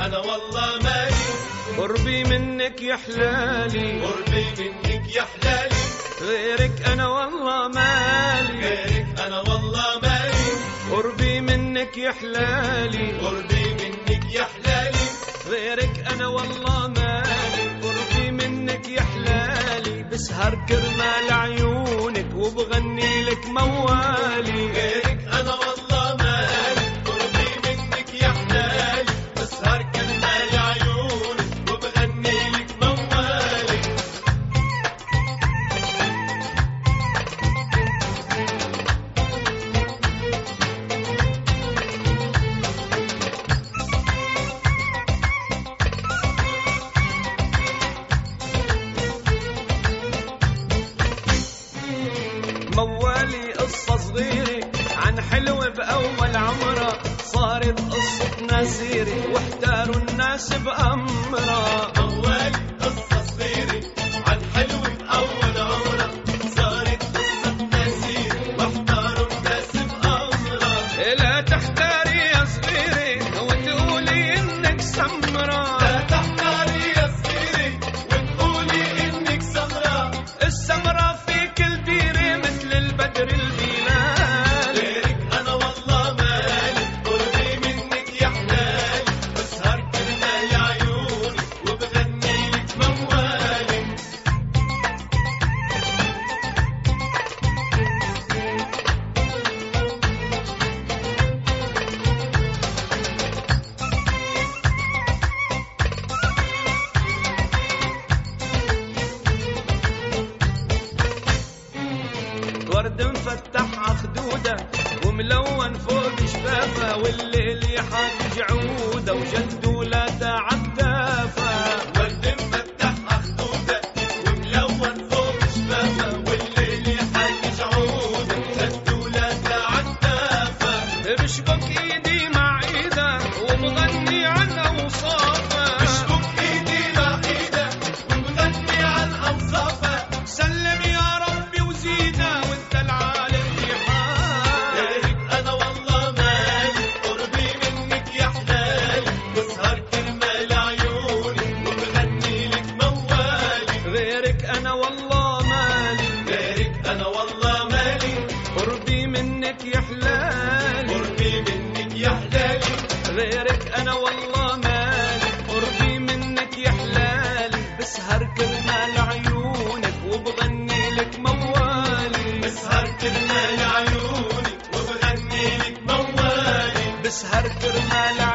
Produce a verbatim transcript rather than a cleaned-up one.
أنا والله مالي قربي منك يا حلالي، قربي منك يا حلالي، غيرك أنا والله مالي، غيرك أنا والله مالي، قربي منك يا حلالي، قربي منك يا حلالي، غيرك أنا والله مالي، قربي منك يا حلالي، بسهر كرمال عيونك وبغني لك موالي، غيرك أنا والله مالي، قربي منك يا حلالي، بسهر كرمال عيونك وبغني لك موالي. موالي قصة صغيرة عن حلو بأول عمرة، صارت قصة نسيرة واحتاروا الناس بأمرة. موالي قصة صغيرة عن حلو بأول عمرة، صارت قصة نسيرة واحتاروا الناس بأمرة. لا تحتاري يا صغيرة وتقولي إنك سمرة، لا تحتاري يا صغيرة وتقولي إنك سمرة، السمرة في كل ديرة مثل البدر البلال. غيرك أنا والله مالي، قربي منك يا حلالي، بسهر كرمال عيونك وبغني لك موالي. ورد مفتح عخدودة وملون فوق شفافة، والليل يحاج عودة وجد ولادة عدافة. ورد مفتح أخدودة وملون فوق شفافة، والليل يحاج عودة جد ولادة عدافة. بشبك ايدي مع ايدة وبغني عن اوصافها، بشبك إيدي مع إيدها وبغني عن أوصافها. سلم يا ربي وزيدها وانت العالم في حال. غيرك أنا والله مالي، قربي منك يا حلالي، بسهر كرمال عيونك وبغني لك موالي. غيرك انا والله مالي، غيرك أنا والله مالي، قربي منك يا حلالي، قربي منك يا حلالي، غيرك انا والله مالي، قربي منك يا حلالي، بسهر كرمال عيونك وبغني لك موالي، بسهر كرمال عيونك وبغني لك موالي. بسهر كرمال